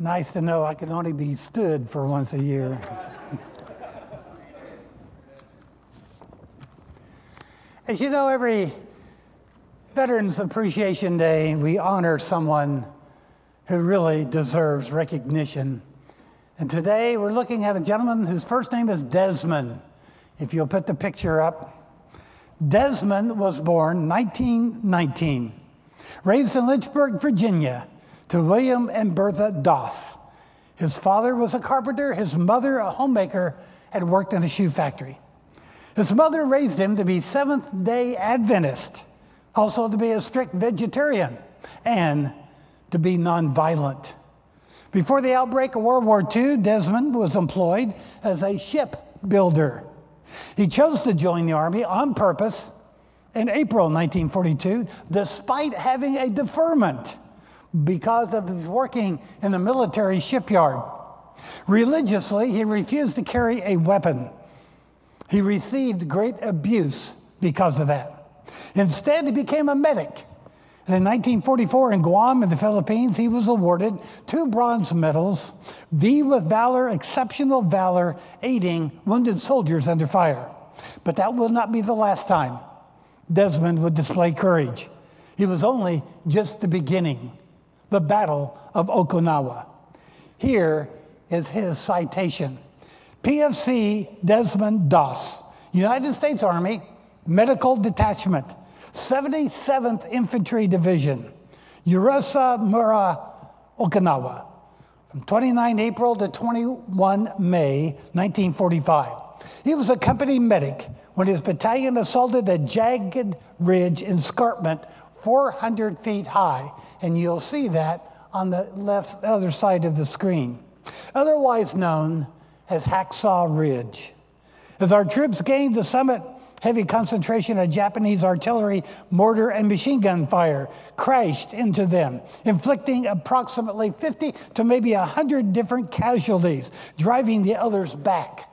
Nice to know I can only be stood for once a year. As you know, every Veterans Appreciation Day, we honor someone who really deserves recognition. And today we're looking at a gentleman whose first name is Desmond. If you'll put the picture up. Desmond was born 1919, raised in Lynchburg, Virginia, to William and Bertha Doss. His father was a carpenter, his mother a homemaker, and worked in a shoe factory. His mother raised him to be Seventh-day Adventist, also to be a strict vegetarian, and to be nonviolent. Before the outbreak of World War II, Desmond was employed as a shipbuilder. He chose to join the Army on purpose in April 1942, despite having a deferment because of his working in the military shipyard. Religiously, he refused to carry a weapon. He received great abuse because of that. Instead, he became a medic. And in 1944, in Guam in the Philippines, he was awarded 2 bronze medals, V with Valor, Exceptional Valor, aiding wounded soldiers under fire. But that will not be the last time Desmond would display courage. It was only just the beginning, the Battle of Okinawa. Here is his citation. PFC Desmond Doss, United States Army, Medical Detachment, 77th Infantry Division, Urusamura, Okinawa, from 29 April to 21 May 1945. He was a company medic when his battalion assaulted a jagged ridge escarpment 400 feet high, and you'll see that on the other side of the screen, otherwise known as Hacksaw Ridge. As our troops gained the summit, heavy concentration of Japanese artillery, mortar, and machine gun fire crashed into them, inflicting approximately 50 to maybe 100 different casualties, driving the others back.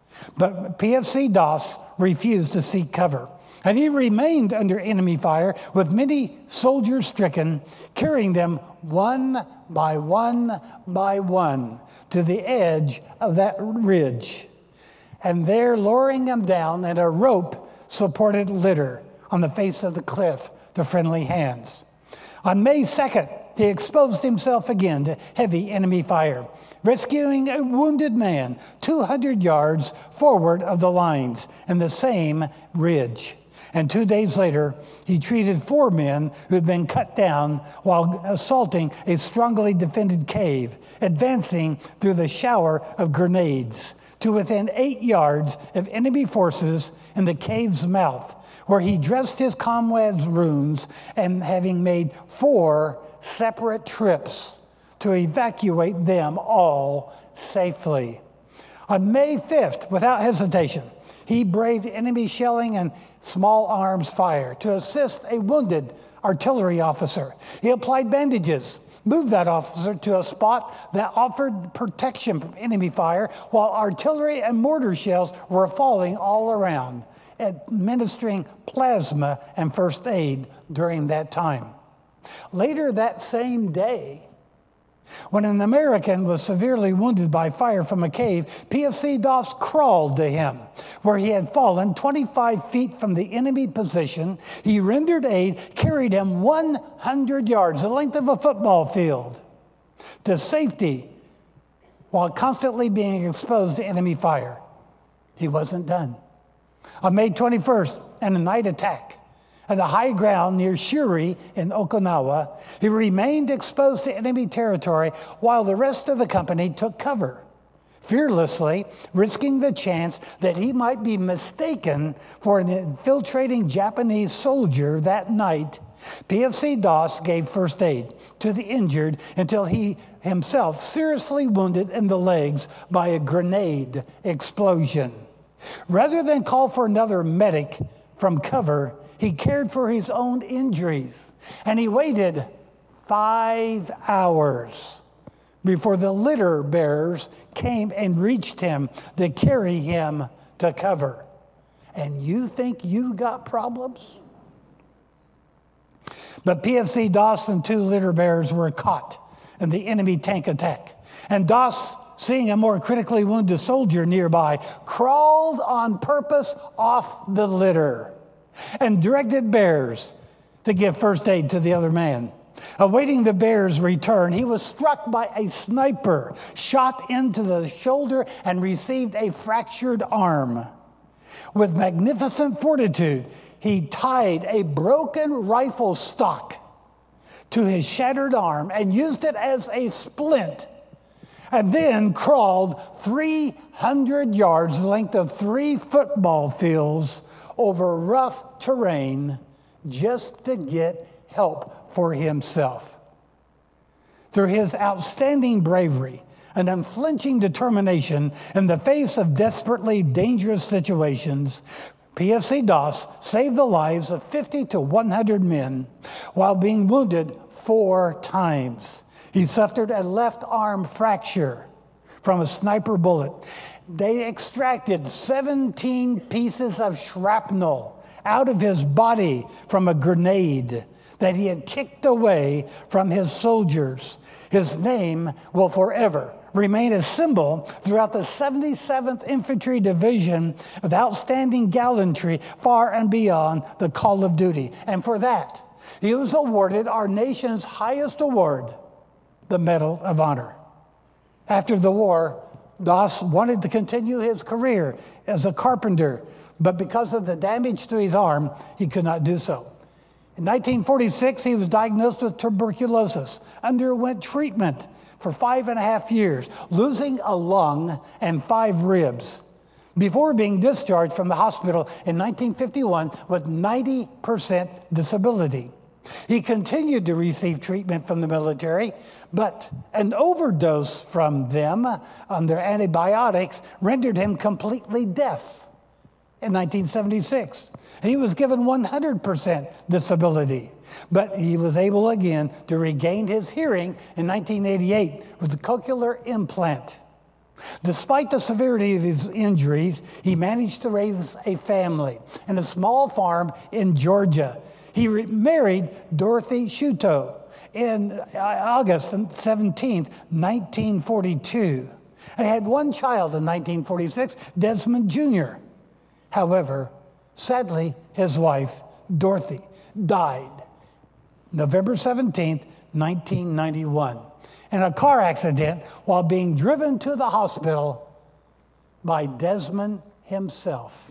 But PFC Doss refused to seek cover, and he remained under enemy fire with many soldiers stricken, carrying them one by one by one to the edge of that ridge, and there lowering them down in a rope-supported litter on the face of the cliff to friendly hands. On May 2nd, he exposed himself again to heavy enemy fire, rescuing a wounded man 200 yards forward of the lines in the same ridge. And 2 days later, he treated 4 men who had been cut down while assaulting a strongly defended cave, advancing through the shower of grenades to within 8 yards of enemy forces in the cave's mouth, where he dressed his comrades' wounds and having made 4 separate trips to evacuate them all safely. On May 5th, without hesitation, he braved enemy shelling and small arms fire to assist a wounded artillery officer. He applied bandages, moved that officer to a spot that offered protection from enemy fire, while artillery and mortar shells were falling all around, administering plasma and first aid during that time. Later that same day, when an American was severely wounded by fire from a cave, PFC Doss crawled to him, where he had fallen 25 feet from the enemy position. He rendered aid, carried him 100 yards, the length of a football field, to safety while constantly being exposed to enemy fire. He wasn't done. On May 21st, in a night attack at the high ground near Shuri in Okinawa, he remained exposed to enemy territory while the rest of the company took cover, fearlessly risking the chance that he might be mistaken for an infiltrating Japanese soldier. That night, PFC Doss gave first aid to the injured until he himself seriously wounded in the legs by a grenade explosion. Rather than call for another medic from cover, he cared for his own injuries, and he waited 5 hours before the litter bearers came and reached him to carry him to cover. And you think you got problems? But PFC Doss and 2 litter bearers were caught in the enemy tank attack. And Doss, seeing a more critically wounded soldier nearby, crawled on purpose off the litter and directed bears to give first aid to the other man. Awaiting the bear's return, he was struck by a sniper, shot into the shoulder, and received a fractured arm. With magnificent fortitude, he tied a broken rifle stock to his shattered arm and used it as a splint, and then crawled 300 yards, the length of 3 football fields, over rough terrain just to get help for himself. Through his outstanding bravery and unflinching determination in the face of desperately dangerous situations, PFC Doss saved the lives of 50 to 100 men while being wounded 4 times. He suffered a left arm fracture from a sniper bullet. They extracted 17 pieces of shrapnel out of his body from a grenade that he had kicked away from his soldiers. His name will forever remain a symbol throughout the 77th Infantry Division of outstanding gallantry far and beyond the call of duty. And for that, he was awarded our nation's highest award, the Medal of Honor. After the war, Doss wanted to continue his career as a carpenter, but because of the damage to his arm, he could not do so. In 1946, he was diagnosed with tuberculosis, underwent treatment for 5.5 years, losing a lung and 5 ribs, before being discharged from the hospital in 1951 with 90% disability. He continued to receive treatment from the military, but an overdose from them on their antibiotics rendered him completely deaf in 1976. He was given 100% disability, but he was able again to regain his hearing in 1988 with a cochlear implant. Despite the severity of his injuries, he managed to raise a family in a small farm in Georgia. He married Dorothy Shuto in August 17th, 1942. And had 1 child in 1946, Desmond Jr. However, sadly, his wife, Dorothy, died November 17th, 1991, in a car accident while being driven to the hospital by Desmond himself.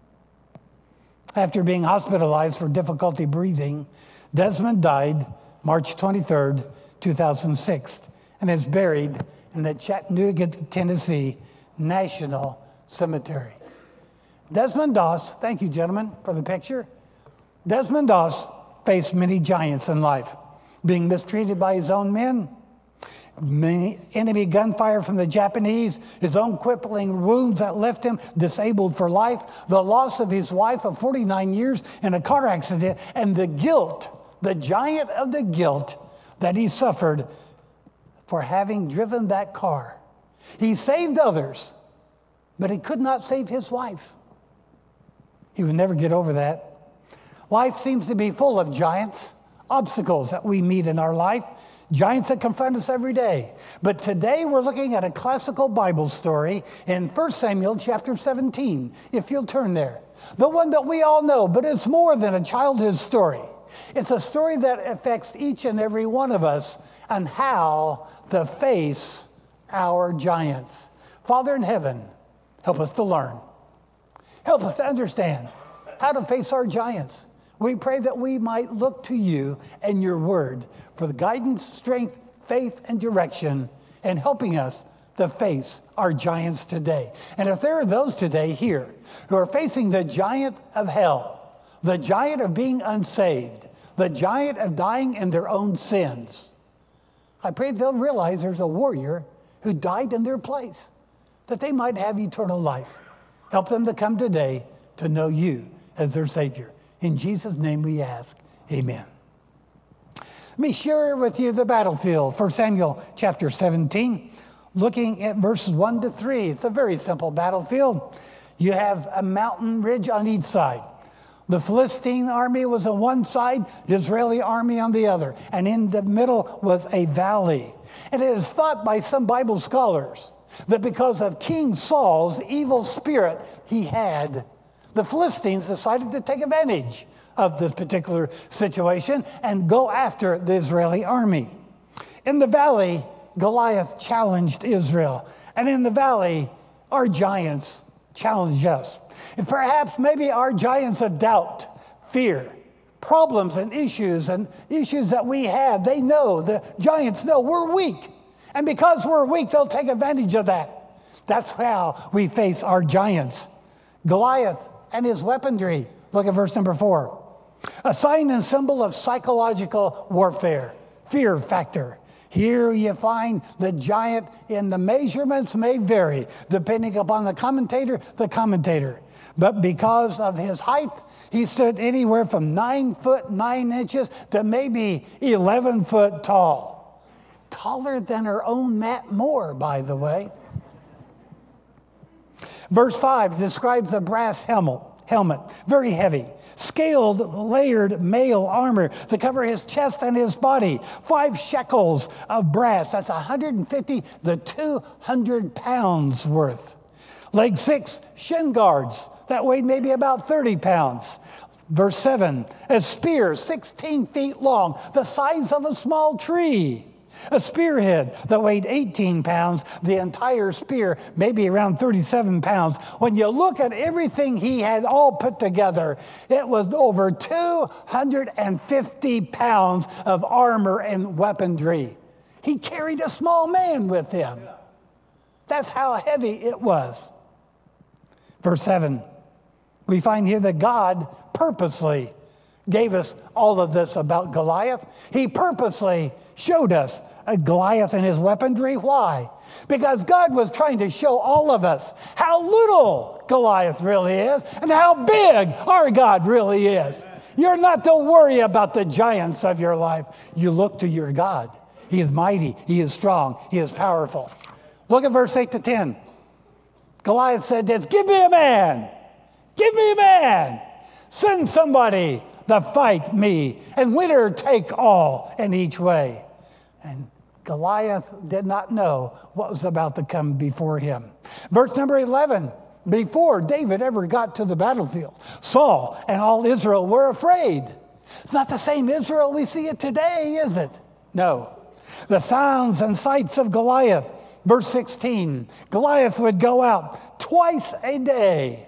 After being hospitalized for difficulty breathing, Desmond died March 23rd, 2006, and is buried in the Chattanooga, Tennessee National Cemetery. Desmond Doss, thank you, gentlemen, for the picture. Desmond Doss faced many giants in life, being mistreated by his own men, enemy gunfire from the Japanese, his own crippling wounds that left him disabled for life, the loss of his wife of 49 years in a car accident, and the guilt, the giant of the guilt that he suffered for having driven that car. He saved others, but he could not save his wife. He would never get over that. Life seems to be full of giants, obstacles that we meet in our life, giants that confront us every day. But today we're looking at a classical Bible story in 1 Samuel chapter 17, if you'll turn there. The one that we all know, but it's more than a childhood story. It's a story that affects each and every one of us and how to face our giants. Father in heaven, help us to learn. Help us to understand how to face our giants. We pray that we might look to you and your word for the guidance, strength, faith, and direction in helping us to face our giants today. And if there are those today here who are facing the giant of hell, the giant of being unsaved, the giant of dying in their own sins, I pray they'll realize there's a warrior who died in their place, that they might have eternal life. Help them to come today to know you as their Savior. In Jesus' name we ask, amen. Let me share with you the battlefield, 1 Samuel chapter 17, looking at verses 1 to 3. It's a very simple battlefield. You have a mountain ridge on each side. The Philistine army was on one side, the Israeli army on the other, and in the middle was a valley. And it is thought by some Bible scholars that because of King Saul's evil spirit he had, the Philistines decided to take advantage of this particular situation and go after the Israeli army. In the valley, Goliath challenged Israel. And in the valley, our giants challenge us. And perhaps maybe our giants of doubt, fear, problems and issues that we have, they know, the giants know we're weak. And because we're weak, they'll take advantage of that. That's how we face our giants. Goliath and his weaponry. Look at verse number 4. A sign and symbol of psychological warfare, fear factor. Here you find the giant, and the measurements may vary depending upon the commentator. But because of his height, he stood anywhere from 9 foot 9 inches to maybe 11 foot tall. Taller than our own Matt Moore, by the way. Verse 5 describes a brass helmet, very heavy. Scaled, layered mail armor to cover his chest and his body. 5 shekels of brass. That's 150 to 200 pounds worth. Leg 6, shin guards. That weighed maybe about 30 pounds. Verse 7, a spear 16 feet long, the size of a small tree. A spearhead that weighed 18 pounds, the entire spear maybe around 37 pounds. When you look at everything he had all put together, it was over 250 pounds of armor and weaponry. He carried a small man with him. That's how heavy it was. Verse 7, we find here that God purposely gave us all of this about Goliath. He purposely showed us Goliath and his weaponry. Why? Because God was trying to show all of us how little Goliath really is and how big our God really is. You're not to worry about the giants of your life. You look to your God. He is mighty. He is strong. He is powerful. Look at verse 8 to 10. Goliath said this, "Give me a man. Give me a man. Send somebody to fight me, and winner take all in each way." And Goliath did not know what was about to come before him. Verse number 11, before David ever got to the battlefield, Saul and all Israel were afraid. It's not the same Israel we see it today, is it? No. The sounds and sights of Goliath. Verse 16, Goliath would go out twice a day.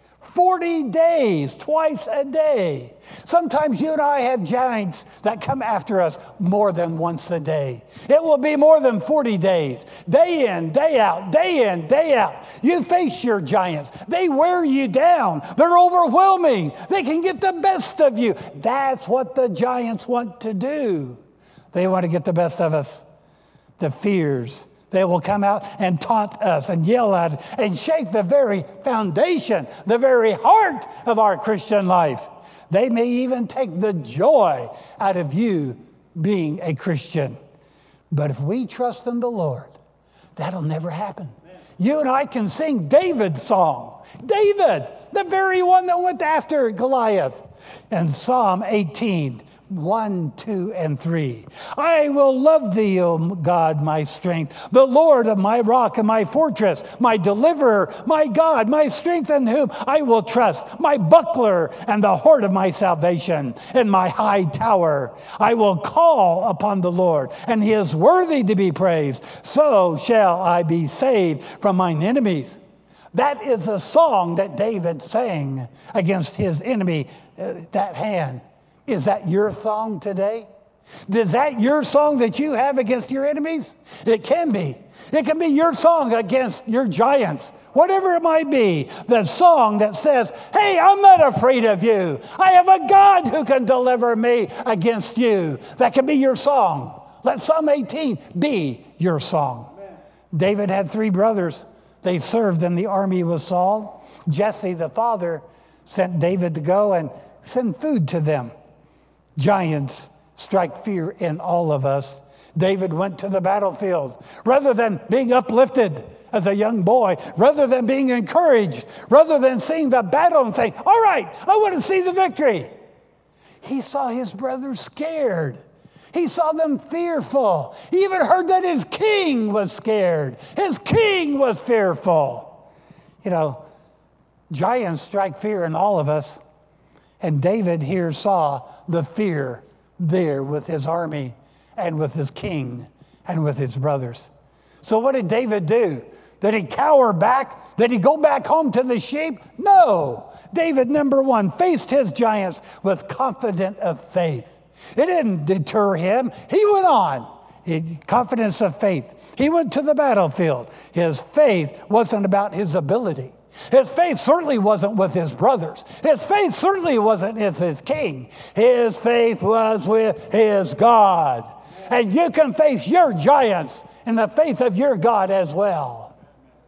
40 days, twice a day. Sometimes you and I have giants that come after us more than once a day. It will be more than 40 days. Day in, day out, day in, day out. You face your giants. They wear you down. They're overwhelming. They can get the best of you. That's what the giants want to do. They want to get the best of us. The fears. They will come out and taunt us and yell at us and shake the very foundation, the very heart of our Christian life. They may even take the joy out of you being a Christian. But if we trust in the Lord, that'll never happen. You and I can sing David's song. David, the very one that went after Goliath. And Psalm 18, 1, 2, and 3. I will love thee, O God, my strength, the Lord of my rock and my fortress, my deliverer, my God, my strength in whom I will trust, my buckler and the horn of my salvation, and my high tower. I will call upon the Lord, and he is worthy to be praised. So shall I be saved from mine enemies. That is a song that David sang against his enemy, that hand. Is that your song today? Is that your song that you have against your enemies? It can be. It can be your song against your giants, whatever it might be. The song that says, hey, I'm not afraid of you. I have a God who can deliver me against you. That can be your song. Let Psalm 18 be your song. Amen. David had 3 brothers. They served in the army with Saul. Jesse, the father, sent David to go and send food to them. Giants strike fear in all of us. David went to the battlefield. Rather than being uplifted as a young boy, rather than being encouraged, rather than seeing the battle and saying, all right, I want to see the victory. He saw his brothers scared. He saw them fearful. He even heard that his king was scared. His king was fearful. You know, giants strike fear in all of us. And David here saw the fear there with his army and with his king and with his brothers. So what did David do? Did he cower back? Did he go back home to the sheep? No. David, number one, faced his giants with confidence of faith. It didn't deter him. He went on. Confidence of faith. He went to the battlefield. His faith wasn't about his ability. His faith certainly wasn't with his brothers. His faith certainly wasn't with his king. His faith was with his God. And you can face your giants in the faith of your God as well.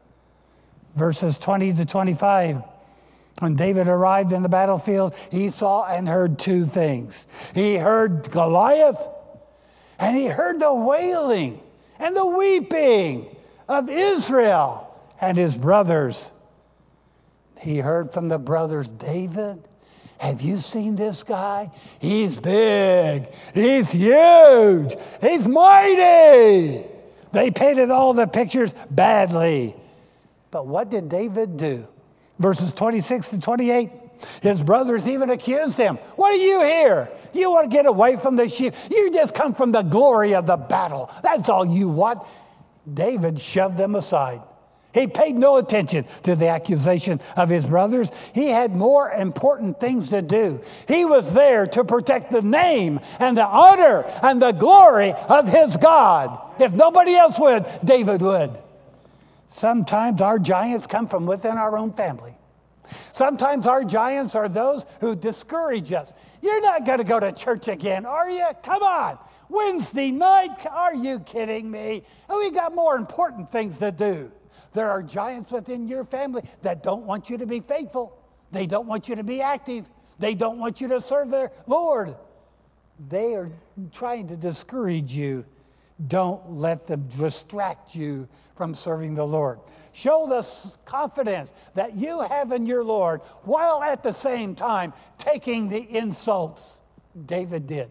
Verses 20 to 25. When David arrived in the battlefield, he saw and heard two things. He heard Goliath, and he heard the wailing and the weeping of Israel and his brothers. He heard from the brothers, David, have you seen this guy? He's big. He's huge. He's mighty. They painted all the pictures badly. But what did David do? Verses 26 to 28, his brothers even accused him. What are you here? You want to get away from the sheep? You just come from the glory of the battle. That's all you want. David shoved them aside. He paid no attention to the accusation of his brothers. He had more important things to do. He was there to protect the name and the honor and the glory of his God. If nobody else would, David would. Sometimes our giants come from within our own family. Sometimes our giants are those who discourage us. You're not going to go to church again, are you? Come on. Wednesday night? Are you kidding me? We got more important things to do. There are giants within your family that don't want you to be faithful. They don't want you to be active. They don't want you to serve their Lord. They are trying to discourage you. Don't let them distract you from serving the Lord. Show the confidence that you have in your Lord while at the same time taking the insults David did.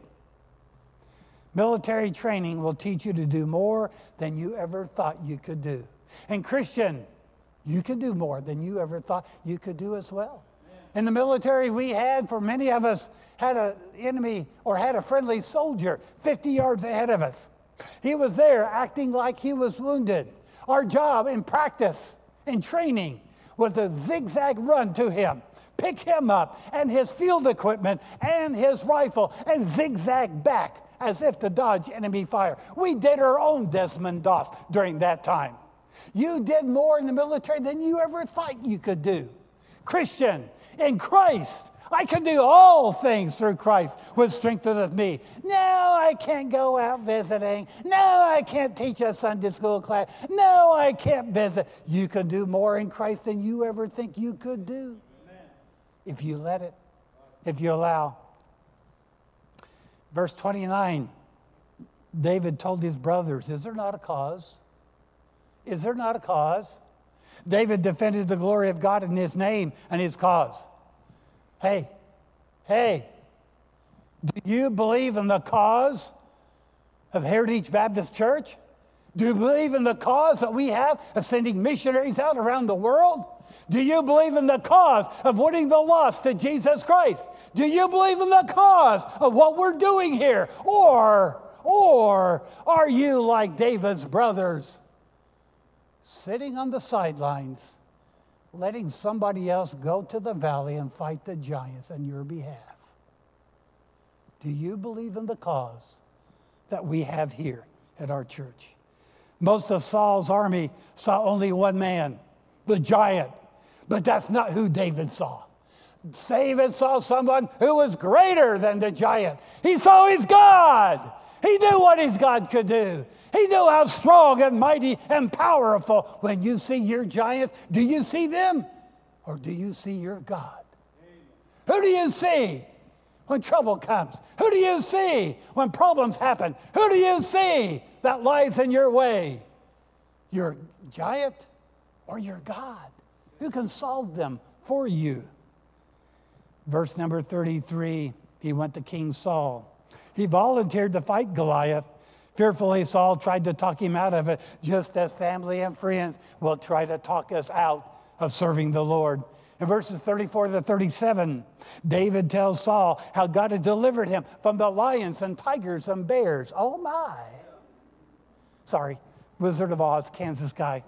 Military training will teach you to do more than you ever thought you could do. And Christian, you can do more than you ever thought you could do as well. In the military, we had, for many of us, had an enemy or had a friendly soldier 50 yards ahead of us. He was there acting like he was wounded. Our job in practice, in training, was to zigzag run to him, pick him up and his field equipment and his rifle and zigzag back as if to dodge enemy fire. We did our own Desmond Doss during that time. You did more in the military than you ever thought you could do. Christian, in Christ, I can do all things through Christ which strengtheneth me. No, I can't go out visiting. No, I can't teach a Sunday school class. No, I can't visit. You can do more in Christ than you ever think you could do. Amen. If you let it, if you allow. Verse 29, David told his brothers, is there not a cause? Is there not a cause? David defended the glory of God in his name and his cause. Hey, do you believe in the cause of Heritage Baptist Church? Do you believe in the cause that we have of sending missionaries out around the world? Do you believe in the cause of winning the lost to Jesus Christ? Do you believe in the cause of what we're doing here? Or are you like David's brothers, sitting on the sidelines, letting somebody else go to the valley and fight the giants on your behalf? Do you believe in the cause that we have here at our church? Most of Saul's army saw only one man, the giant, but that's not who David saw. David saw someone who was greater than the giant. He saw his God. He knew what his God could do. He knew how strong and mighty and powerful. When you see your giants, do you see them or do you see your God? Who do you see when trouble comes? Who do you see when problems happen? Who do you see that lies in your way? Your giant or your God who can solve them for you. Verse number 33, he went to King Saul. He volunteered to fight Goliath. Fearfully, Saul tried to talk him out of it, just as family and friends will try to talk us out of serving the Lord. In verses 34 to 37, David tells Saul how God had delivered him from the lions and tigers and bears. Oh my. Sorry, Wizard of Oz, Kansas guy.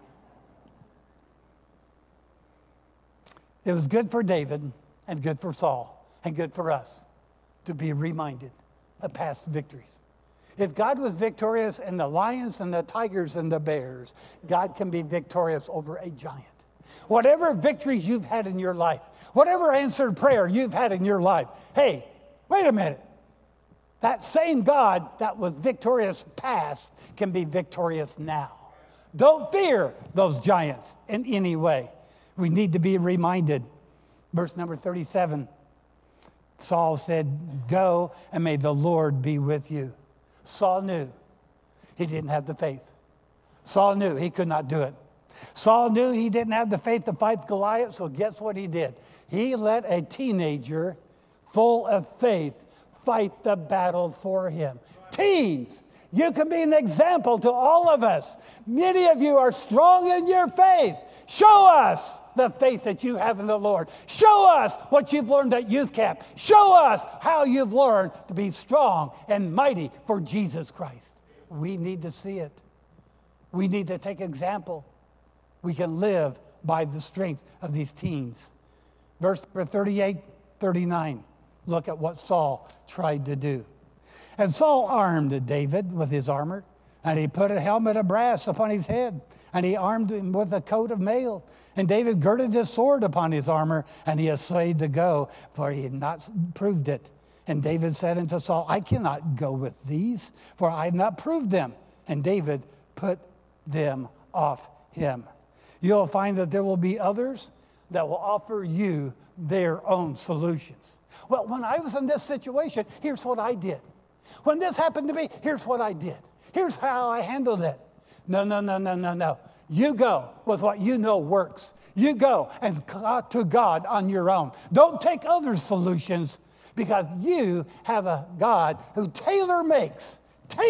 It was good for David and good for Saul and good for us to be reminded of past victories. If God was victorious in the lions and the tigers and the bears, God can be victorious over a giant. Whatever victories you've had in your life, whatever answered prayer you've had in your life, hey, wait a minute. That same God that was victorious past can be victorious now. Don't fear those giants in any way. We need to be reminded. Verse number 37, Saul said, go and may the Lord be with you. Saul knew he didn't have the faith. Saul knew he could not do it. Saul knew he didn't have the faith to fight Goliath, so guess what he did? He let a teenager full of faith fight the battle for him. Teens, you can be an example to all of us. Many of you are strong in your faith. Show us the faith that you have in the Lord. Show us what you've learned at youth camp. Show us how you've learned to be strong and mighty for Jesus Christ. We need to see it. We need to take example. We can live by the strength of these teens. Verse 38, 39. Look at what Saul tried to do. And Saul armed David with his armor, and he put a helmet of brass upon his head, and he armed him with a coat of mail. And David girded his sword upon his armor, and he essayed to go, for he had not proved it. And David said unto Saul, I cannot go with these, for I have not proved them. And David put them off him. You'll find that there will be others that will offer you their own solutions. Well, when I was in this situation, here's what I did. When this happened to me, here's what I did. Here's how I handled it. No. You go with what you know works. You go and talk to God on your own. Don't take other solutions, because you have a God who tailor makes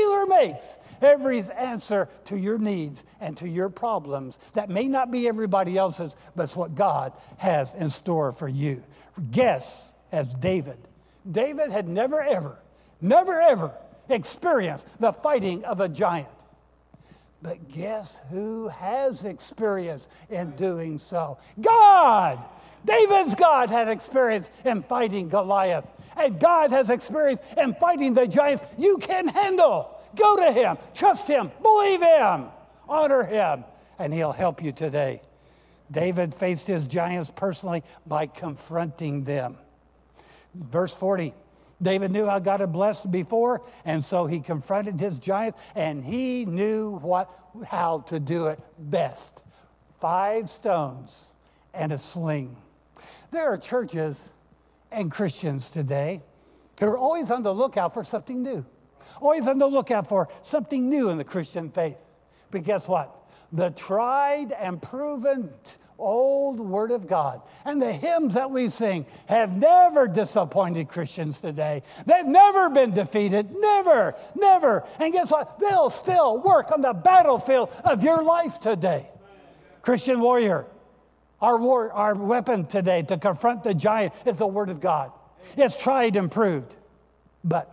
every answer to your needs and to your problems that may not be everybody else's, but it's what God has in store for you. Guess as David had never ever experienced the fighting of a giant. But guess who has experience in doing so? God! David's God had experience in fighting Goliath. And God has experience in fighting the giants you can handle. Go to him, trust him, believe him, honor him, and he'll help you today. David faced his giants personally by confronting them. Verse 40, David knew how God had blessed before, and so he confronted his giants, and he knew how to do it best. 5 stones and a sling. There are churches and Christians today who are always on the lookout for something new. Always on the lookout for something new in the Christian faith. But guess what? The tried and proven old Word of God and the hymns that we sing have never disappointed Christians today. They've never been defeated. Never. And guess what? They'll still work on the battlefield of your life today. Christian warrior, our weapon today to confront the giant is the Word of God. It's tried and proved. But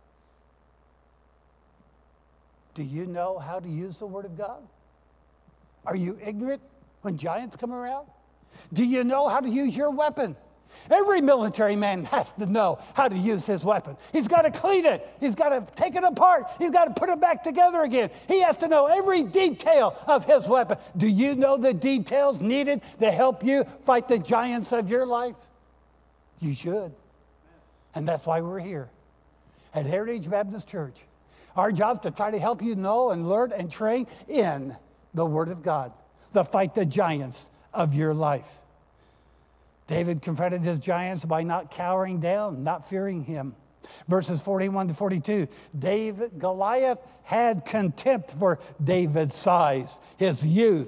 do you know how to use the Word of God? Are you ignorant when giants come around? Do you know how to use your weapon? Every military man has to know how to use his weapon. He's got to clean it. He's got to take it apart. He's got to put it back together again. He has to know every detail of his weapon. Do you know the details needed to help you fight the giants of your life? You should. And that's why we're here at Heritage Baptist Church. Our job is to try to help you know and learn and train in the Word of God to fight the giants of your life. David confronted his giants by not cowering down, not fearing him. Verses 41 to 42, Goliath had contempt for David's size, his youth.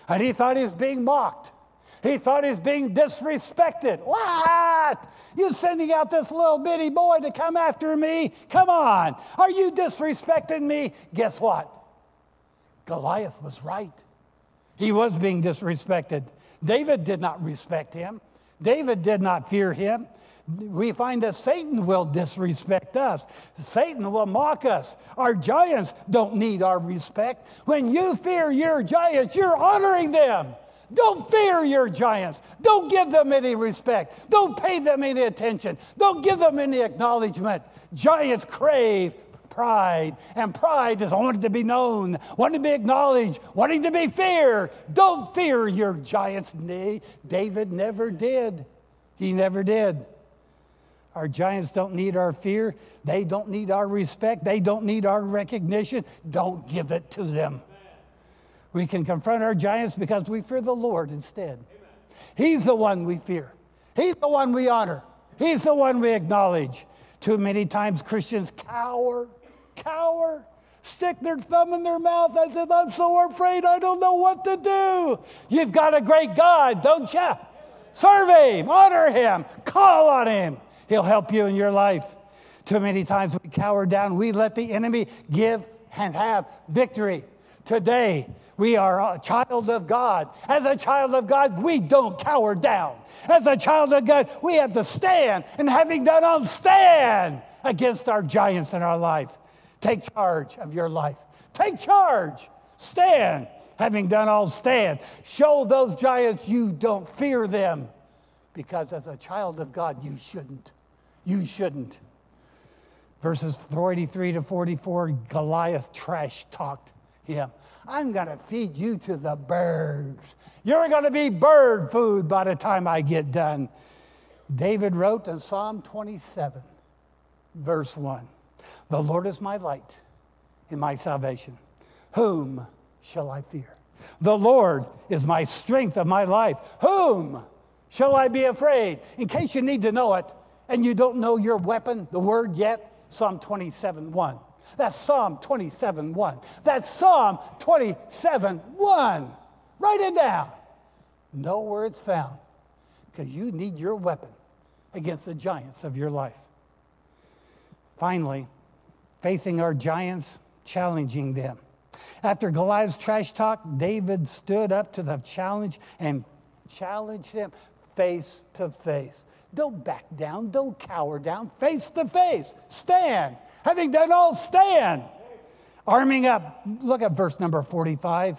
And he thought he was being mocked. He thought he was being disrespected. What? You sending out this little bitty boy to come after me? Come on. Are you disrespecting me? Guess what? Goliath was right. He was being disrespected. David did not respect him. David did not fear him. We find that Satan will disrespect us. Satan will mock us. Our giants don't need our respect. When you fear your giants, you're honoring them. Don't fear your giants. Don't give them any respect. Don't pay them any attention. Don't give them any acknowledgement. Giants crave pride, and pride is wanting to be known, wanting to be acknowledged, wanting to be feared. Don't fear your giants. David never did. He never did. Our giants don't need our fear. They don't need our respect. They don't need our recognition. Don't give it to them. We can confront our giants because we fear the Lord instead. Amen. He's the one we fear. He's the one we honor. He's the one we acknowledge. Too many times Christians cower, stick their thumb in their mouth and say, I'm so afraid, I don't know what to do. You've got a great God, don't you? Serve him, honor him, call on him. He'll help you in your life. Too many times we cower down. We let the enemy give and have victory. Today, we are a child of God. As a child of God, we don't cower down. As a child of God, we have to stand. And having done all, stand against our giants in our life. Take charge of your life. Take charge. Stand. Having done all, stand. Show those giants you don't fear them. Because as a child of God, you shouldn't. You shouldn't. Verses 43 to 44, Goliath trash-talked him. I'm going to feed you to the birds. You're going to be bird food by the time I get done. David wrote in Psalm 27, verse 1, the Lord is my light and my salvation. Whom shall I fear? The Lord is my strength of my life. Whom shall I be afraid? In case you need to know it, and you don't know your weapon, the word yet, Psalm 27:1. That's Psalm 27:1. That's Psalm 27:1. Write it down. Know where it's found, because you need your weapon against the giants of your life. Finally, facing our giants, challenging them. After Goliath's trash talk, David stood up to the challenge and challenged him face to face. Don't back down. Don't cower down. Face to face. Stand. Having done all, stand. Arming up. Look at verse number 45.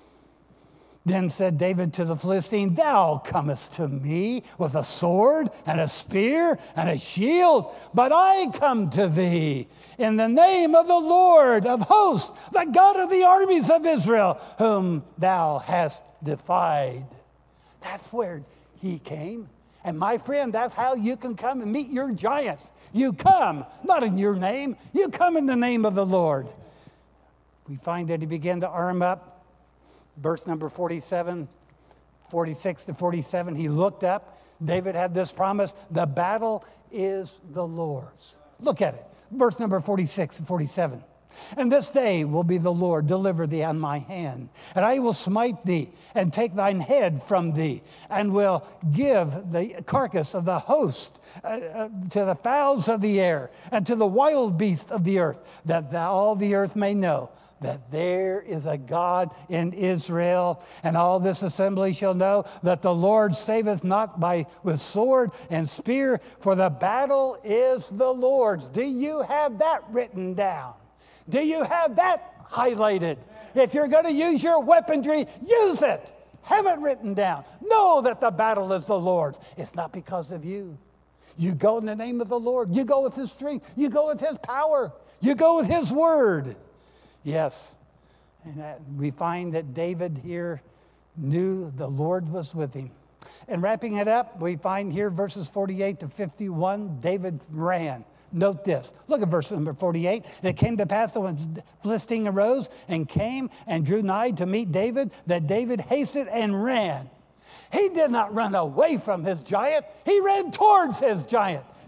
Then said David to the Philistine, thou comest to me with a sword and a spear and a shield, but I come to thee in the name of the Lord of hosts, the God of the armies of Israel, whom thou hast defied. That's where he came. And my friend, that's how you can come and meet your giants. You come, not in your name. You come in the name of the Lord. We find that he began to arm up. Verse number 47, 46 to 47, he looked up. David had this promise, the battle is the Lord's. Look at it. Verse number 46 and 47. And this day will be the Lord deliver thee on my hand, and I will smite thee and take thine head from thee, and will give the carcass of the host to the fowls of the air and to the wild beasts of the earth, that all the earth may know that there is a God in Israel, and all this assembly shall know that the Lord saveth not with sword and spear, for the battle is the Lord's. Do you have that written down? Do you have that highlighted? If you're going to use your weaponry, use it. Have it written down. Know that the battle is the Lord's. It's not because of you. You go in the name of the Lord. You go with his strength. You go with his power. You go with his word. Yes. And we find that David here knew the Lord was with him. And wrapping it up, we find here verses 48 to 51, David ran. Note this. Look at verse number 48. And it came to pass that when the Philistine arose and came and drew nigh to meet David, that David hasted and ran. He did not run away from his giant. He ran towards his giant.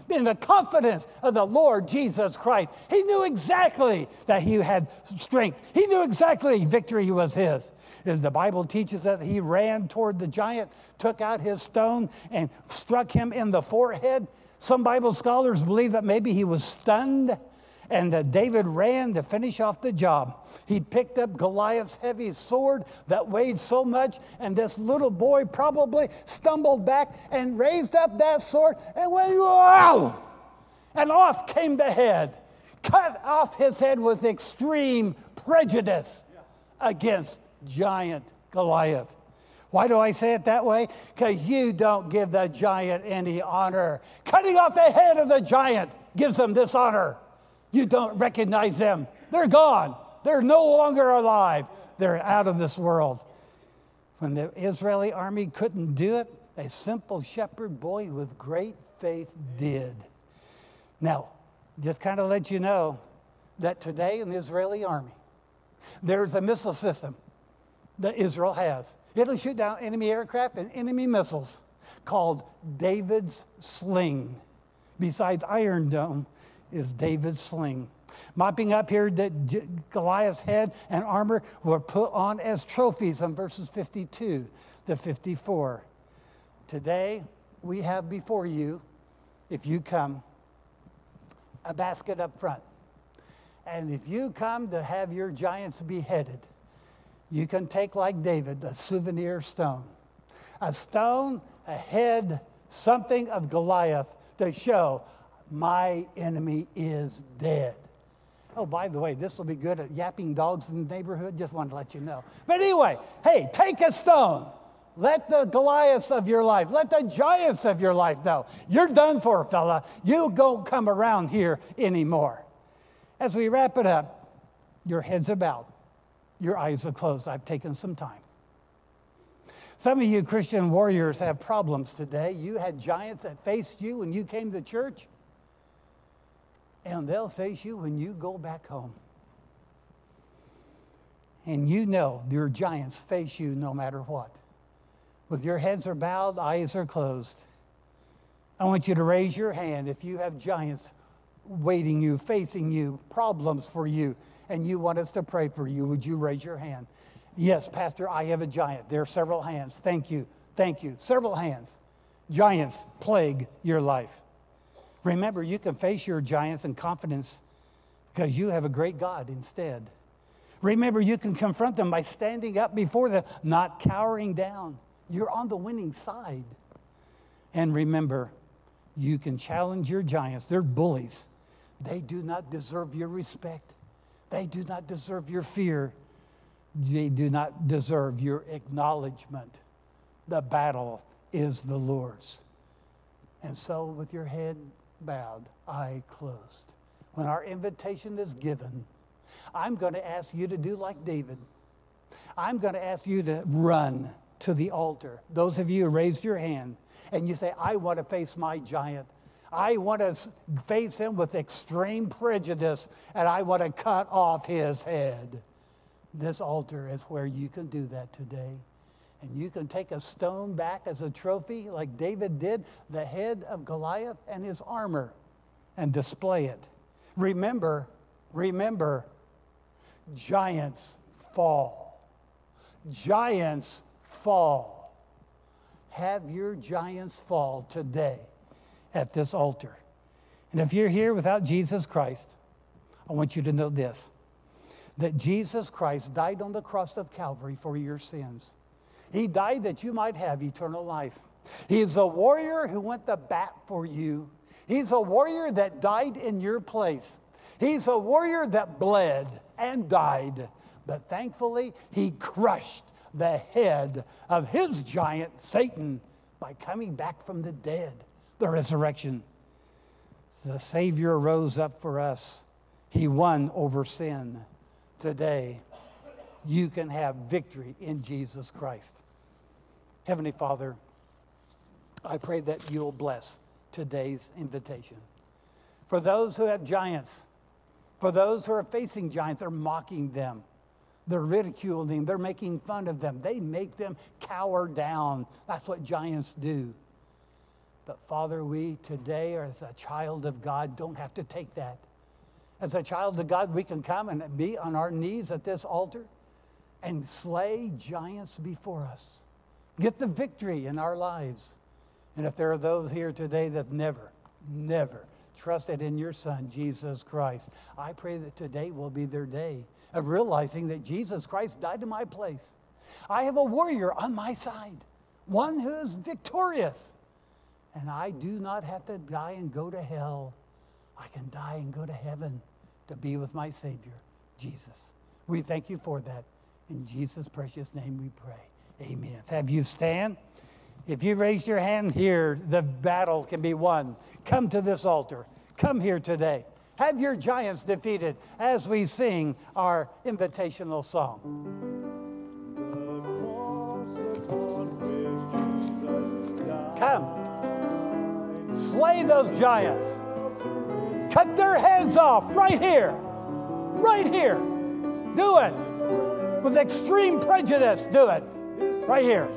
in the confidence of the Lord Jesus Christ. He knew exactly that he had strength. He knew exactly victory was his. As the Bible teaches us, he ran toward the giant, took out his stone, and struck him in the forehead. Some Bible scholars believe that maybe he was stunned and that David ran to finish off the job. He picked up Goliath's heavy sword that weighed so much, and this little boy probably stumbled back and raised up that sword and went, wow! And off came the head, cut off his head with extreme prejudice against giant Goliath. Why do I say it that way? Because you don't give the giant any honor. Cutting off the head of the giant gives them dishonor. You don't recognize them. They're gone. They're no longer alive. They're out of this world. When the Israeli army couldn't do it, a simple shepherd boy with great faith did. Now, just kind of let you know that today in the Israeli army, there's a missile system that Israel has. It'll shoot down enemy aircraft and enemy missiles called David's Sling. Besides Iron Dome is David's Sling. Mopping up here that Goliath's head and armor were put on as trophies in verses 52 to 54. Today, we have before you, if you come, a basket up front. And if you come to have your giants beheaded, you can take, like David, a souvenir stone. A stone, a head, something of Goliath to show my enemy is dead. Oh, by the way, this will be good at yapping dogs in the neighborhood. Just wanted to let you know. But anyway, hey, take a stone. Let the Goliaths of your life, let the giants of your life know. You're done for, fella. You don't come around here anymore. As we wrap it up, your heads are bowed. Your eyes are closed. I've taken some time. Some of you Christian warriors have problems today. You had giants that faced you when you came to church, and they'll face you when you go back home. And you know your giants face you no matter what. With your heads are bowed, eyes are closed. I want you to raise your hand if you have giants waiting you, facing you, problems for you, and you want us to pray for you. Would you raise your hand? Yes, Pastor, I have a giant. There are several hands. Thank you. Thank you. Several hands. Giants plague your life. Remember, you can face your giants in confidence because you have a great God instead. Remember, you can confront them by standing up before them, not cowering down. You're on the winning side. And remember, you can challenge your giants. They're bullies. They do not deserve your respect. They do not deserve your fear. They do not deserve your acknowledgement. The battle is the Lord's. And so with your head bowed, eye closed, when our invitation is given, I'm going to ask you to do like David. I'm going to ask you to run to the altar. Those of you who raised your hand and you say, I want to face my giant. I want to face him with extreme prejudice, and I want to cut off his head. This altar is where you can do that today. And you can take a stone back as a trophy, like David did, the head of Goliath and his armor, and display it. Remember, giants fall. Giants fall. Have your giants fall today at this altar. And if you're here without Jesus Christ, I want you to know this, that Jesus Christ died on the cross of Calvary for your sins. He died that you might have eternal life. He's a warrior who went to bat for you. He's a warrior that died in your place. He's a warrior that bled and died. But thankfully, he crushed the head of his giant, Satan, by coming back from the dead, the resurrection. The Savior rose up for us. He won over sin. Today, you can have victory in Jesus Christ. Heavenly Father, I pray that you'll bless today's invitation. For those who have giants, for those who are facing giants, they're mocking them. They're ridiculing, they're making fun of them. They make them cower down. That's what giants do. But Father, we today, as a child of God, don't have to take that. As a child of God, we can come and be on our knees at this altar and slay giants before us. Get the victory in our lives. And if there are those here today that never trusted in your Son, Jesus Christ, I pray that today will be their day of realizing that Jesus Christ died in my place. I have a warrior on my side, one who is victorious. And I do not have to die and go to hell. I can die and go to heaven to be with my Savior, Jesus. We thank you for that. In Jesus' precious name we pray. Amen. Have you stand? If you raised your hand here, the battle can be won. Come to this altar. Come here today. Have your giants defeated as we sing our invitational song. Come. Slay those giants. Cut their heads off right here. Right here. Do it. With extreme prejudice, do it. Right here.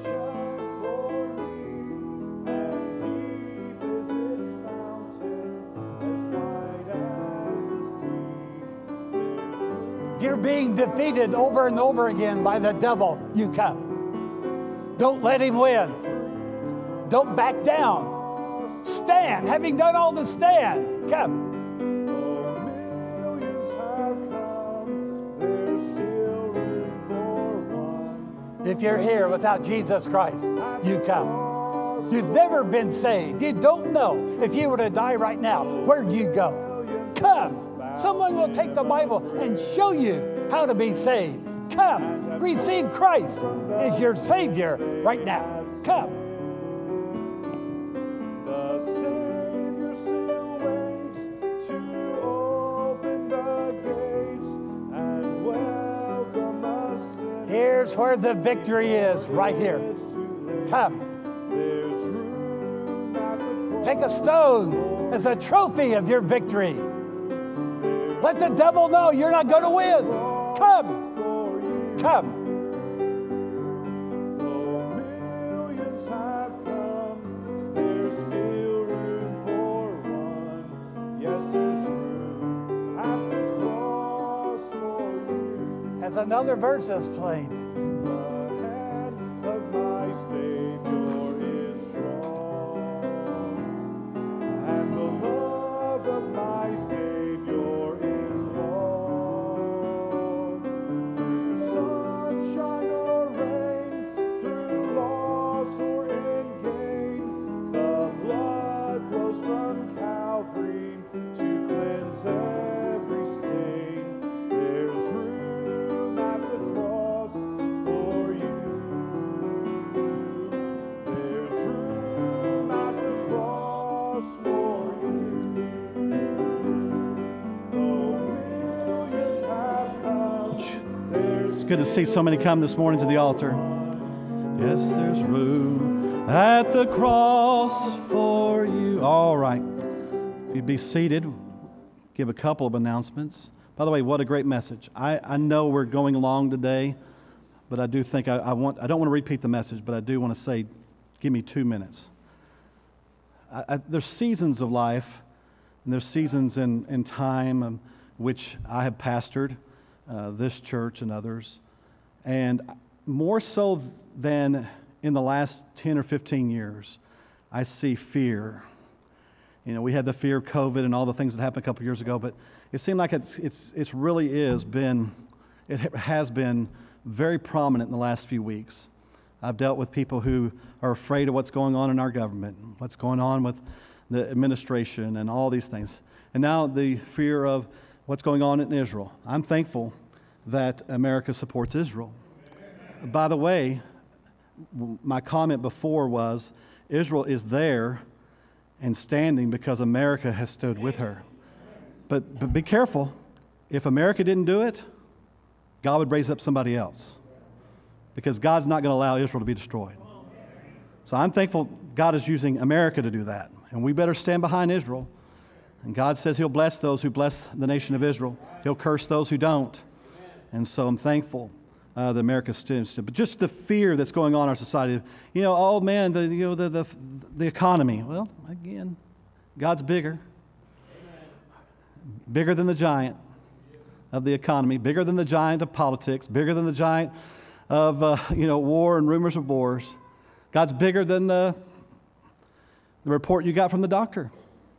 If you're being defeated over and over again by the devil, you come. Don't let him win. Don't back down. Stand. Having done all the stand, come. If you're here without Jesus Christ, you come. You've never been saved. You don't know if you were to die right now, where'd you go? Come. Someone will take the Bible and show you how to be saved. Come. Receive Christ as your Savior right now. Come. The Savior still waits to open the gates and welcome us. Here's where the victory is, right here. Come. Take a stone as a trophy of your victory. Let the devil know you're not going to win. Come. Come. Though millions have come, there's still room for one. Yes, there's room at the cross for you. As another verse is played. The hand of my Savior is strong, and the love of my Savior is long. Through sunshine or rain, through loss or in gain, the blood flows from Calvary to cleanse every stain. There's room at the cross for you. There's room at the cross for you. Though millions have come, there's It's good to see so many come this morning to the altar. Yes, there's room at the cross for you. All right. If you'd be seated, give a couple of announcements. By the way, what a great message. I know we're going along today, but I do think I don't want to repeat the message, but I do want to say, give me 2 minutes. There's seasons of life, and there's seasons in time which I have pastored this church and others. And more so than in the last 10 or 15 years, I see fear. You know, we had the fear of COVID and all the things that happened a couple years ago, but it seemed like it has been very prominent in the last few weeks. I've dealt with people who are afraid of what's going on in our government, what's going on with the administration and all these things. And now the fear of what's going on in Israel. I'm thankful that America supports Israel. By the way, my comment before was Israel is there and standing because America has stood with her. But be careful. If America didn't do it, God would raise up somebody else, because God's not going to allow Israel to be destroyed. So I'm thankful God is using America to do that, and we better stand behind Israel. And God says He'll bless those who bless the nation of Israel. He'll curse those who don't. And so I'm thankful the American students, but just the fear that's going on in our society. Oh man, the economy. Well, again, God's bigger than the giant of the economy, bigger than the giant of politics, bigger than the giant of war and rumors of wars. God's bigger than the report you got from the doctor.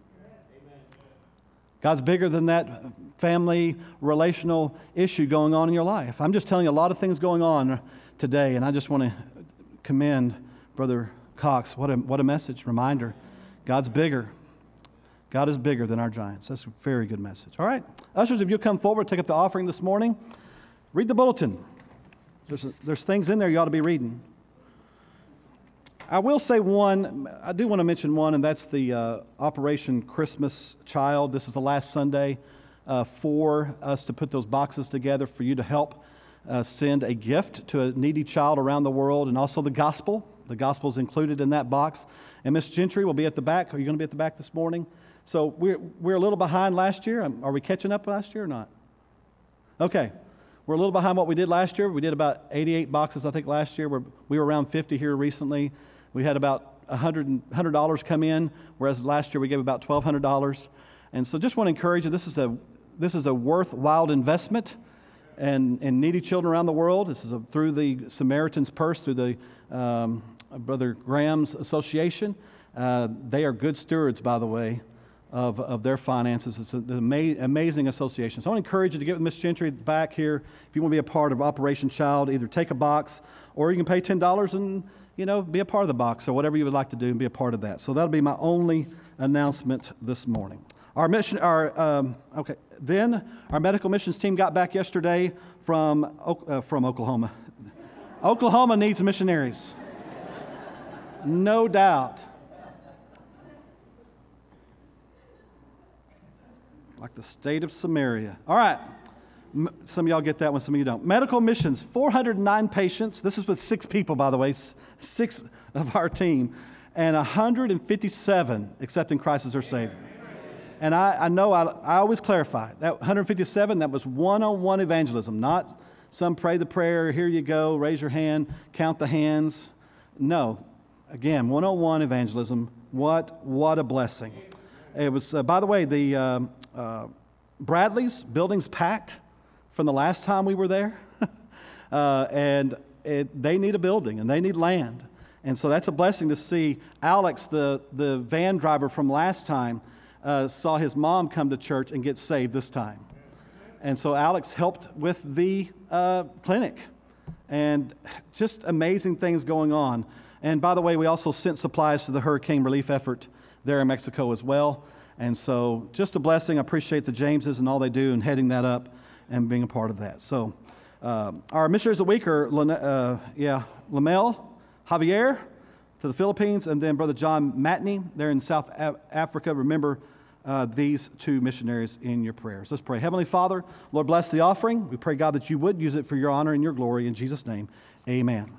God's bigger than that family relational issue going on in your life. I'm just telling you a lot of things going on today, and I just want to commend Brother Cox. What a message, reminder. God's bigger. God is bigger than our giants. That's a very good message. All right. Ushers, if you'll come forward, take up the offering this morning. Read the bulletin. There's things in there you ought to be reading. I will say I do want to mention one, and that's the Operation Christmas Child. This is the last Sunday for us to put those boxes together for you to help send a gift to a needy child around the world, and also the gospel. The gospel is included in that box. And Miss Gentry will be at the back. Are you going to be at the back this morning? So we're a little behind last year. Are we catching up last year or not? Okay. We're a little behind what we did last year. We did about 88 boxes, I think, last year. We were around 50 here recently. We had about $100 come in, whereas last year we gave about $1,200. And so just want to encourage you, this is a worthwhile investment in needy children around the world. This is through the Samaritan's Purse, through the Brother Graham's Association. They are good stewards, by the way, of their finances. It's an amazing association. So I want to encourage you to get with Miss Gentry back here. If you want to be a part of Operation Child, either take a box or you can pay $10 and be a part of the box, or whatever you would like to do and be a part of that. So that'll be my only announcement this morning. Then our medical missions team got back yesterday from Oklahoma. Oklahoma needs missionaries. No doubt. Like the state of Samaria. All right. Some of y'all get that one, some of you don't. Medical missions, 409 patients. This is with 6 people, by the way, 6 of our team. And 157 accepting Christ as their Savior. And I know I always clarify, that 157, that was one-on-one evangelism, not some pray the prayer, here you go, raise your hand, count the hands. No. Again, one-on-one evangelism. What a blessing. It was, by the way, the Bradley's building's packed from the last time we were there. And they need a building and they need land. And so that's a blessing to see. Alex, the van driver from last time, saw his mom come to church and get saved this time. And so Alex helped with the clinic. And just amazing things going on. And by the way, we also sent supplies to the hurricane relief effort there in Mexico as well. And so just a blessing. I appreciate the Jameses and all they do and heading that up and being a part of that. So our missionaries of the week are Lamel Javier to the Philippines, and then Brother John Matney there in South Africa. Remember these 2 missionaries in your prayers. Let's pray. Heavenly Father, Lord, bless the offering. We pray, God, that you would use it for your honor and your glory. In Jesus' name, amen.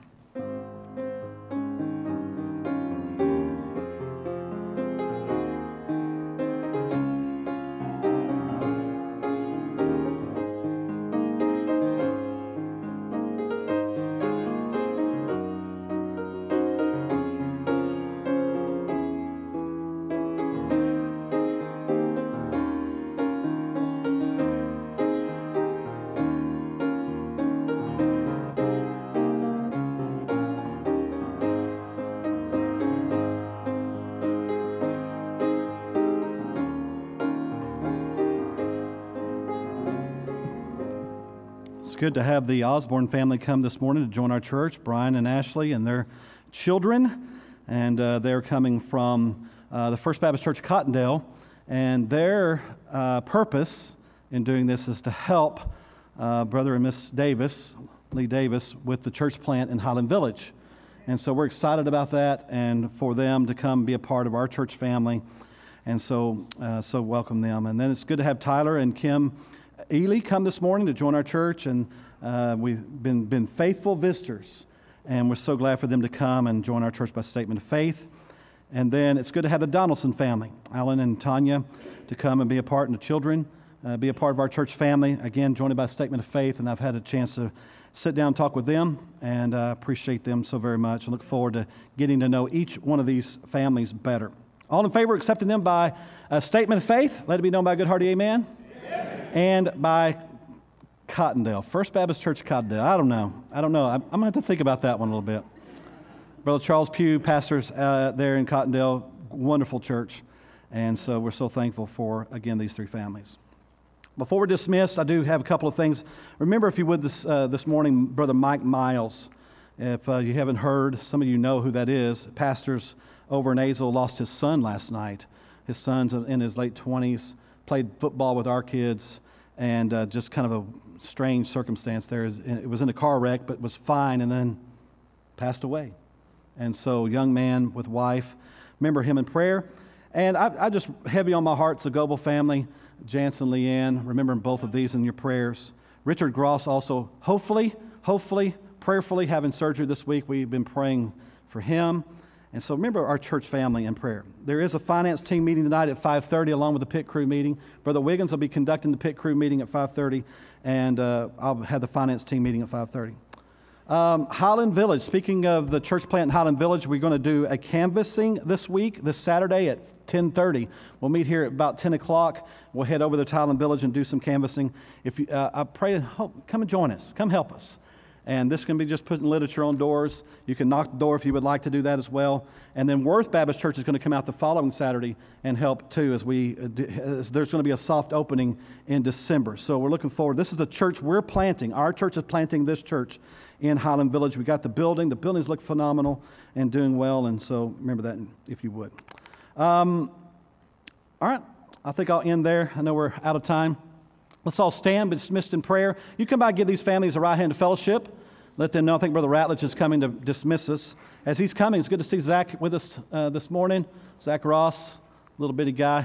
It's good to have the Osborne family come this morning to join our church, Brian and Ashley and their children. And they're coming from the First Baptist Church Cottondale. And their purpose in doing this is to help Brother and Miss Davis, Lee Davis, with the church plant in Highland Village. And so we're excited about that and for them to come be a part of our church family. And so welcome them. And then it's good to have Tyler and Kim Ely come this morning to join our church, and we've been faithful visitors, and we're so glad for them to come and join our church by statement of faith. And then it's good to have the Donaldson family, Alan and Tanya, to come and be a part, and the children, be a part of our church family. Again, joined by a statement of faith, and I've had a chance to sit down and talk with them, and I appreciate them so very much. I look forward to getting to know each one of these families better. All in favor of accepting them by a statement of faith, let it be known by a good hearty amen. Amen. And by Cottondale, First Baptist Church Cottondale. I don't know. I'm going to have to think about that one a little bit. Brother Charles Pugh pastors there in Cottondale, wonderful church. And so we're so thankful for, again, these three families. Before we're dismissed, I do have a couple of things. Remember, if you would, this morning, Brother Mike Miles. If you haven't heard, some of you know who that is. Pastors over in Azle lost his son last night. His son's in his late 20s, played football with our kids, and just kind of a strange circumstance there. It was in a car wreck, but was fine, and then passed away. And so, young man with wife, remember him in prayer. And I just heavy on my heart, it's the Goebel family, Jance and Leanne, remembering both of these in your prayers. Richard Gross also, hopefully, prayerfully having surgery this week. We've been praying for him. And so remember our church family in prayer. There is a finance team meeting tonight at 5:30 along with the pit crew meeting. Brother Wiggins will be conducting the pit crew meeting at 5:30, and I'll have the finance team meeting at 5:30. Highland Village, speaking of the church plant in Highland Village, we're going to do a canvassing this Saturday at 10:30. We'll meet here at about 10 o'clock. We'll head over to Highland Village and do some canvassing. If you, I pray and hope, come and join us. Come help us. And this can be just putting literature on doors. You can knock the door if you would like to do that as well. And then Worth Baptist Church is going to come out the following Saturday and help too, as there's going to be a soft opening in December. So we're looking forward. This is the church we're planting. Our church is planting this church in Highland Village. We got the building. The buildings look phenomenal and doing well. And so remember that if you would. All right. I think I'll end there. I know we're out of time. Let's all stand, be dismissed in prayer. You come by and give these families a right hand of fellowship. Let them know. I think Brother Ratledge is coming to dismiss us. As he's coming, it's good to see Zach with us this morning. Zach Ross, little bitty guy.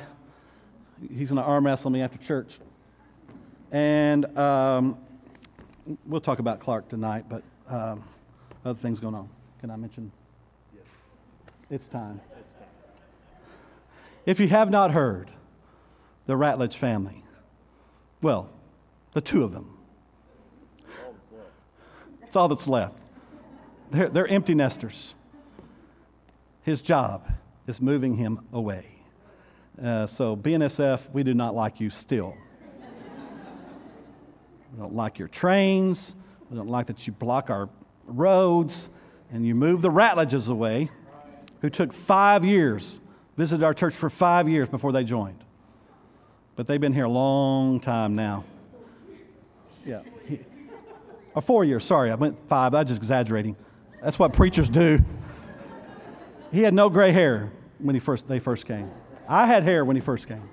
He's going to arm wrestle me after church. And we'll talk about Clark tonight, but other things going on. Can I mention? Yes. It's time. If you have not heard, the Ratledge family, well, the two of them. It's all that's left. They're empty nesters. His job is moving him away. So BNSF, we do not like you still. We don't like your trains. We don't like that you block our roads. And you move the Ratledges away, who took 5 years, visited our church for 5 years before they joined. But they've been here a long time now. Yeah. 4 years, sorry, I went 5. I was just exaggerating. That's what preachers do. He had no gray hair when they first came. I had hair when he first came.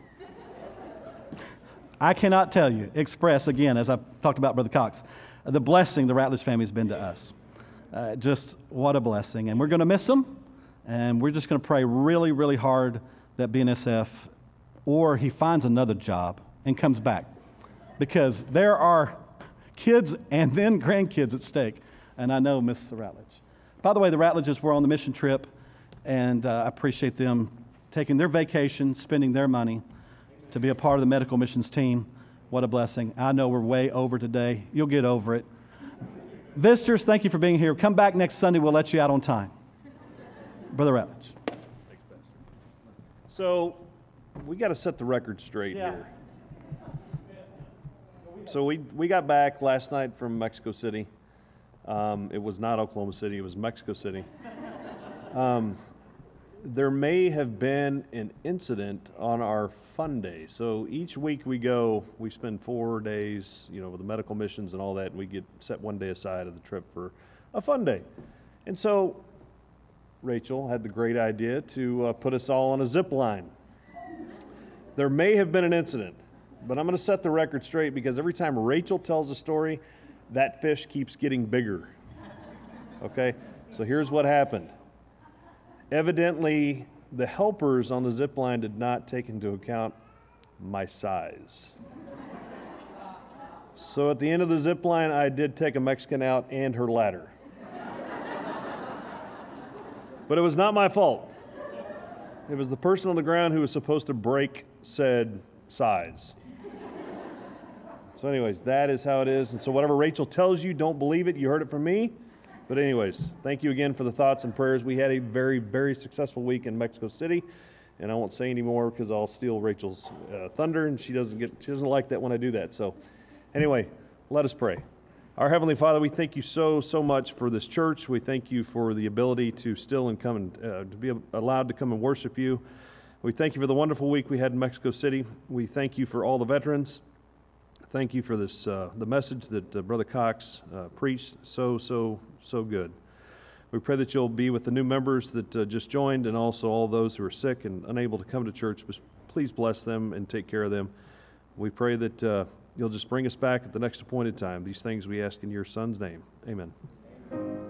I cannot tell you, express again, as I talked about Brother Cox, the blessing the Ratledge family has been to us. Just what a blessing. And we're going to miss them. And we're just going to pray really, really hard that BNSF, or he finds another job and comes back. Because there are kids and then grandkids at stake. And I know Miss Ratledge. By the way, the Ratledges were on the mission trip, and I appreciate them taking their vacation, spending their money to be a part of the medical missions team. What a blessing. I know we're way over today. You'll get over it. Visitors, thank you for being here. Come back next Sunday. We'll let you out on time. Brother Ratledge. So we got to set the record straight here. So we got back last night from Mexico City. It was not Oklahoma City. It was Mexico City. There may have been an incident on our fun day. So each week we spend 4 days, with the medical missions and all that, and we get set one day aside of the trip for a fun day. And so Rachel had the great idea to put us all on a zip line. There may have been an incident, but I'm going to set the record straight because every time Rachel tells a story, that fish keeps getting bigger. Okay? So here's what happened. Evidently, the helpers on the zip line did not take into account my size. So at the end of the zip line, I did take a Mexican out and her ladder. But it was not my fault. It was the person on the ground who was supposed to break said size. So anyways, that is how it is. And so whatever Rachel tells you, don't believe it. You heard it from me. But anyways, thank you again for the thoughts and prayers. We had a very, very successful week in Mexico City. And I won't say any more because I'll steal Rachel's thunder, and she doesn't like that when I do that. So anyway, let us pray. Our Heavenly Father, we thank you so much for this church. We thank you for the ability to still and come and to be allowed to come and worship you. We thank you for the wonderful week we had in Mexico City. We thank you for all the veterans. Thank you for this the message that Brother Cox preached. So good. We pray that you'll be with the new members that just joined, and also all those who are sick and unable to come to church. Please bless them and take care of them. We pray that you'll just bring us back at the next appointed time. These things we ask in your Son's name. Amen.